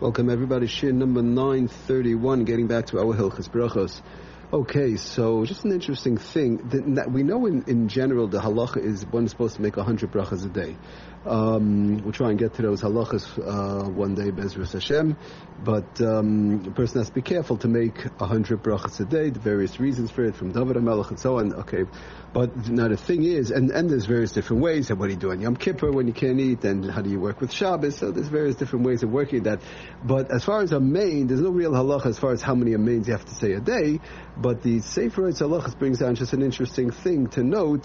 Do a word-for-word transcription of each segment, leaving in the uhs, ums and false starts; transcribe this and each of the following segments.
Welcome everybody, Shir number nine thirty-one, getting back to our Hilchos Brachos. Okay, so just an interesting thing, that we know in, in general the halacha is one is supposed to make one hundred brachas a day. Um, we'll try and get to those halachas uh, one day, Bezras Hashem, but um, a person has to be careful to make one hundred brachas a day, the various reasons for it, from David HaMelech and so on. Okay, but now the thing is, and, and there's various different ways, and what do you do on Yom Kippur when you can't eat, and how do you work with Shabbos, so there's various different ways of working that. But as far as a main, there's no real halacha as far as how many amains you have to say a day, but the Sefer Eitz Halachos brings down just an interesting thing to note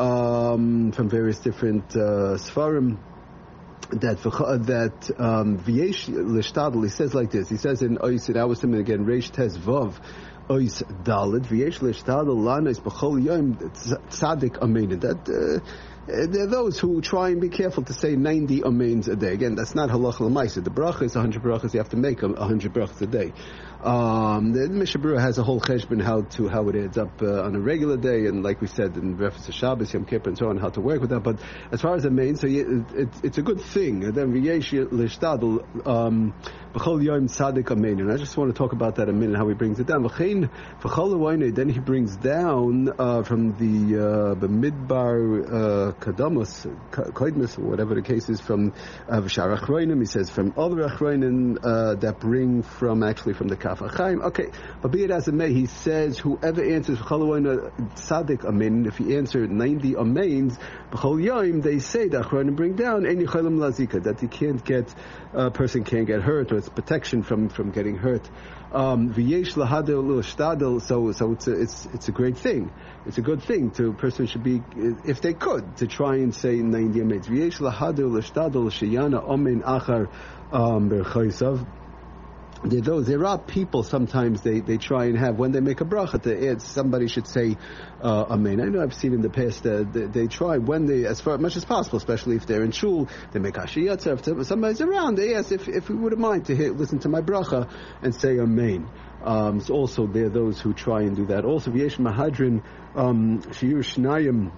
um, from various different uh, Sfarim, that that um, V'yesh L'shtadel, he says like this, he says in Oisid Awasim again, Reish Tes Vav, Ois Dalet, V'yesh L'shtadel Lanes B'chol Yom Tzadik Amein, that uh, there are those who try and be careful to say ninety amains a day. Again, that's not halacha l'maisa. The bracha is one hundred brachas. You have to make one hundred brachas a day. Um, the Mishnah Berurah has a whole cheshbon how to how it adds up uh, on a regular day, and like we said in reference to Shabbos, Yom Kippur, and so on, how to work with that. But as far as the main, so it, it, it's a good thing. And then v'yesh l'shtadel b'chol yom tzadik amein. And I just want to talk about that a minute, how he brings it down. V'chein v'chol l'wayne. Then he brings down uh, from the uh, B'midbar Kadamos, Koidmus, or whatever the case is, from V'shar Achroinim. He says from other Achroinim uh, that bring from actually from the Kaf HaChaim. Okay, but be it as it may, he says whoever answers B'chol Tzadik Amen, if he answered ninety Amains, B'chol Yom, they say the Achroinim bring down Ein Yicholim Lazika, that he can't get, a uh, person can't get hurt, or it's protection from from getting hurt. Um, V'yesh lahadel l'shtadel, so so it's a, it's it's a great thing. It's a good thing to a person should be, if they could, to try and say ninety amains. V'yesh lahadel l'shtadel sheyana omen achar berchaisav. There, those, there are people sometimes they, they try and have, when they make a bracha, to add, somebody should say uh, amen. I know I've seen in the past that uh, they, they try, when they, as far much as possible, especially if they're in shul, they make hashiyatza. If somebody's around, they ask if, if we wouldn't mind to hear, listen to my bracha and say amen. Um, so also there are those who try and do that. Also, v'yesh mahadrin um, shiur shnayim.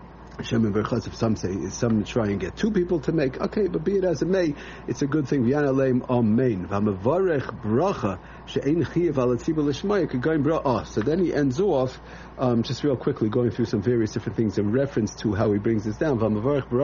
If some say, some try and get two people to make, okay, but be it as it may, it's a good thing. Amen. So then he ends off, um, just real quickly, going through some various different things in reference to how he brings this down. Um,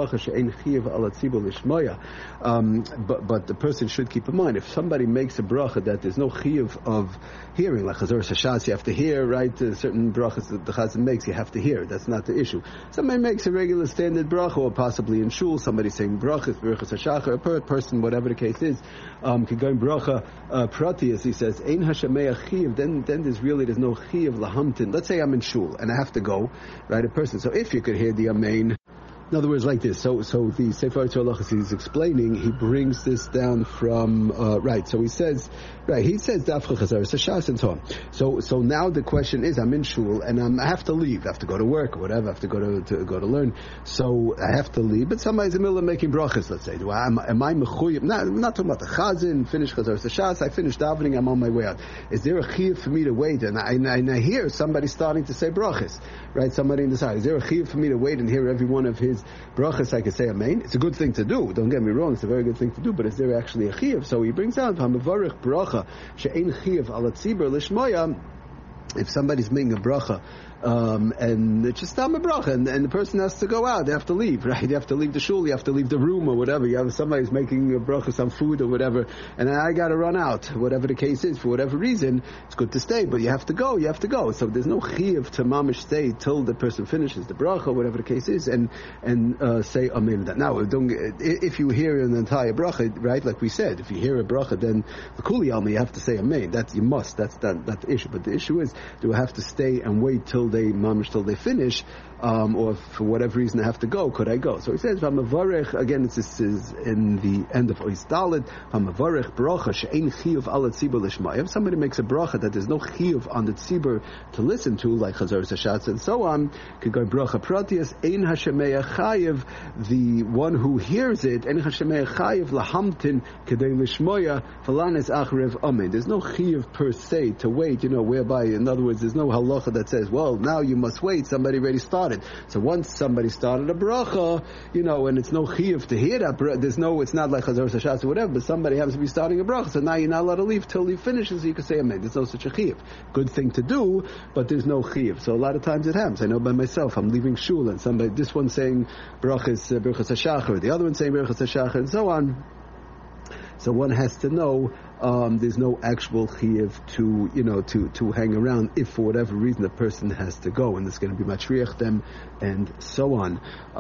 but, but the person should keep in mind, if somebody makes a bracha that there's no chiyuv of hearing, like Chazor Shashas, you have to hear, right? Uh, certain brachas that the Chazan makes, you have to hear. That's not the issue. Somebody makes a regular standard bracha, or possibly in shul, somebody saying brachas, brachas hashachar, a per person, whatever the case is, um, can go in bracha uh, prati, as he says, ein hashamei chiyuv. Then, then there's really there's no chiyuv lahamtin. Let's say I'm in shul and I have to go, right? A person. So if you could hear the amen. In other words, like this. So, so the Sefer Eitz Halachos is explaining. He brings this down from uh, right. So he says, right. He says Dafcha Chazar Sashas and so on. So, so now the question is, I'm in shul and I'm, I have to leave. I have to go to work or whatever. I have to go to, to go to learn. So I have to leave. But somebody's in the middle of making brachas. Let's say, do I am, am I mechuyim? Not, I'm not talking about the chazan. Finish Chazar Sashas. I finished davening. I'm on my way out. Is there a chiyuv for me to wait? And I, and I hear somebody starting to say brachas. Right. Somebody in the side. Is there a chiyuv for me to wait and hear every one of his brachas? I could say amen. It's a good thing to do. Don't get me wrong. It's a very good thing to do. But is there actually a chiyuv? So he brings out hamavarich bracha she'ein chiyuv ala tzibur lishmoya. If somebody's making a bracha, um, and it's just not a bracha, and, and the person has to go out, they have to leave, right? You have to leave the shul, you have to leave the room or whatever. You have somebody's making a bracha, some food or whatever, and I got to run out, whatever the case is, for whatever reason. It's good to stay, but you have to go, you have to go. So there's no chiyuv to mamish stay till the person finishes the bracha, whatever the case is, and and uh, say amen. Now, don't, if you hear an entire bracha, right, like we said, if you hear a bracha, then the kuli alma, you have to say amen. That's, you must. That's that, that's the issue. But the issue is, do I have to stay and wait till they mamish till they finish, um, or for whatever reason I have to go? Could I go? So he says, "V'amavarech." Again, this is in the end of Ois Dalet. V'amavarech bracha she'ein chiyuv ala tzibur lishma. If somebody makes a bracha that there's no chiyuv on the tzibur to listen to, like Chazar Sashatz and so on, could go bracha pratius. Ein hashemeya chayiv, the one who hears it. Ein hashemeya chayiv lahamtin kedei lishmoya v'lanes achrev amen. There's no chiyuv per se to wait. You know, whereby in In other words, there's no halacha that says, well, now you must wait. Somebody already started. So once somebody started a bracha, you know, and it's no chiyuv to hear that. There's no, it's not like Chazar Sashatz or whatever, but somebody happens to be starting a bracha. So now you're not allowed to leave till he finishes, so you can say amen. There's no such a chiyuv. Good thing to do, but there's no chiyuv. So a lot of times it happens. I know by myself, I'm leaving shul and somebody, this one saying brachas, uh, brachas hashachar, the other one saying brachas hashachar, and so on. So one has to know um, there's no actual chiyuv to, you know, to, to hang around if for whatever reason the person has to go and it's going to be matriach them and so on.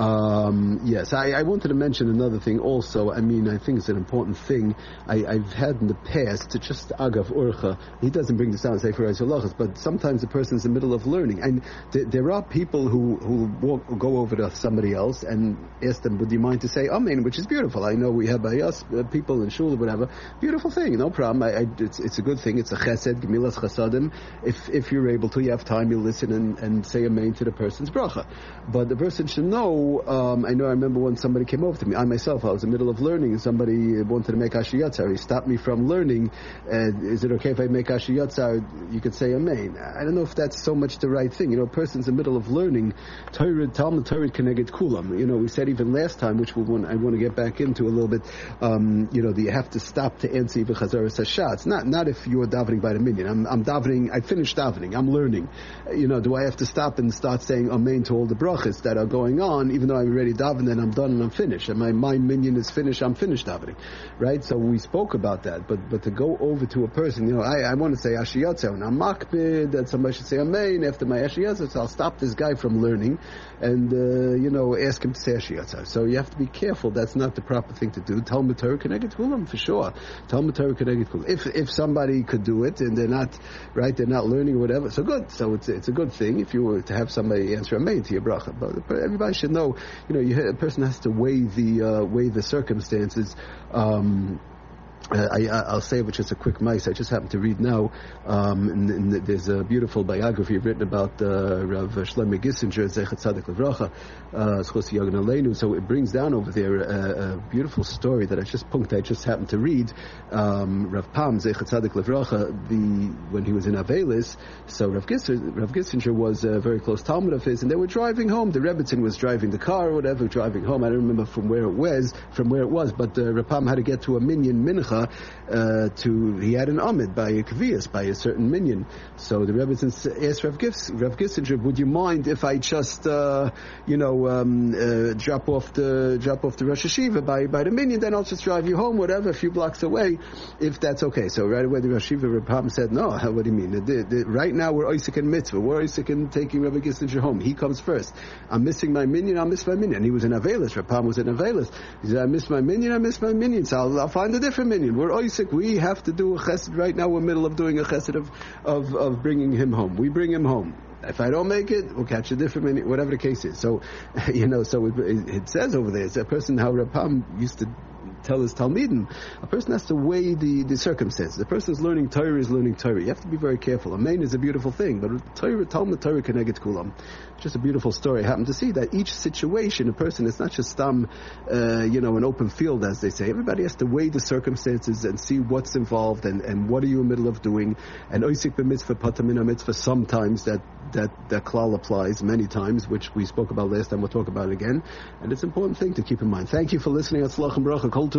Um, yes, I, I wanted to mention another thing also. I mean, I think it's an important thing. I, I've had in the past to just agav urcha. He doesn't bring this down, say for halachas, but sometimes the person's in the middle of learning, and th- there are people who who walk, go over to somebody else and ask them, "Would you mind to say amen?" Which is beautiful. I know we have by us uh, people in shul or whatever. Beautiful thing, no problem. I, I, it's it's a good thing. It's a chesed, gemilas chasadim. If if you're able to, you have time, you listen and, and say amen to the person's bracha. But the person should know. Um, I know. I remember when somebody came over to me. I myself, I was in the middle of learning, and somebody wanted to make ashiyatzar. He stopped me from learning. Uh, is it okay if I make ashiyatzar? You could say amen. I don't know if that's so much the right thing. You know, a person's in the middle of learning. Torah, Talmud Torah connected kulam. You know, we said even last time, which we want, I want to get back into a little bit. Um, you know, do you have to stop to answer even chazaras hashatz? Not not if you're davening by the minyan. I'm I'm davening. I finished davening. I'm learning. You know, do I have to stop and start saying amen to all the brachas that are going on, even though I'm already davening and I'm done and I'm finished, and my my minyan is finished, I'm finished davening, right? So we spoke about that, but but to go over to a person, you know, I, I want to say ashiyatzer, and I'm makbid that somebody should say amen after my ashiyatzer, so I'll stop this guy from learning, and uh, you know, ask him to say ashiyatzer. So you have to be careful. That's not the proper thing to do. Talmud Torah connected kulam for sure. Talmud Torah connected kulam. If if somebody could do it and they're not right, they're not learning or whatever, so good. So it's it's a good thing if you were to have somebody answer amen to your bracha. But everybody should know, you know, you, a person has to weigh the uh, weigh the circumstances. Um, Uh, I, I'll say it with just a quick mice. I just happened to read now. Um, and, and there's a beautiful biography written about uh, Rav Shlomo Gissinger, Zechat Tzadik Levracha, Schos Yagan Aleinu. So it brings down over there a, a beautiful story that I just punked. I just happened to read. Um, Rav Pam Zechat Tzadik Levracha, the when he was in Avelis, so Rav Gissinger, Rav Gissinger was a very close Talmud of his, and they were driving home. The Rebbitzin was driving the car or whatever, driving home. I don't remember from where it was, from where it was, but uh, Rav Pam had to get to a minyan mincha. Uh, to he had an amid by a kvias, by a certain minyan. So the Rebbitzin asked Rav, Gis, Rav Gissinger, would you mind if I just uh, you know um, uh, drop off the drop off the Rosh Hashiva by by the minyan, then I'll just drive you home, whatever, a few blocks away, if that's okay. So right away the Rosh Hashiva Rav Pam said, no, what do you mean? The, the, right now we're Isaac and Mitzvah, we're Isaac and taking Rav Gissinger home. He comes first. I'm missing my minyan, I'll miss my minyan. He was in Avelis. Rav Pam was in Avelis. He said, I miss my minyan, I miss my minyan. So I'll, I'll find a different minyan. We're Isaac, we have to do a chesed right now. We're in the middle of doing a chesed of, of, of bringing him home. We bring him home. If I don't make it, we'll catch a different minute, whatever the case is. So, you know, so it, it says over there, it's a person, how Rav Pam used to tell his Talmidim, a person has to weigh the, the circumstances. The person is learning Torah is learning Torah. You have to be very careful. Amen is a beautiful thing, but Torah, Talmud Torah connected kulam. Just a beautiful story. I happen to see that each situation, a person, it's not just um, uh, you know, an open field, as they say. Everybody has to weigh the circumstances and see what's involved and, and what are you in the middle of doing. And oisik b'mitzvah, patamina mitzvah, sometimes that, that, that klal applies many times, which we spoke about last time. We'll talk about it again. And it's an important thing to keep in mind. Thank you for listening. Atzlach and bracha. Kol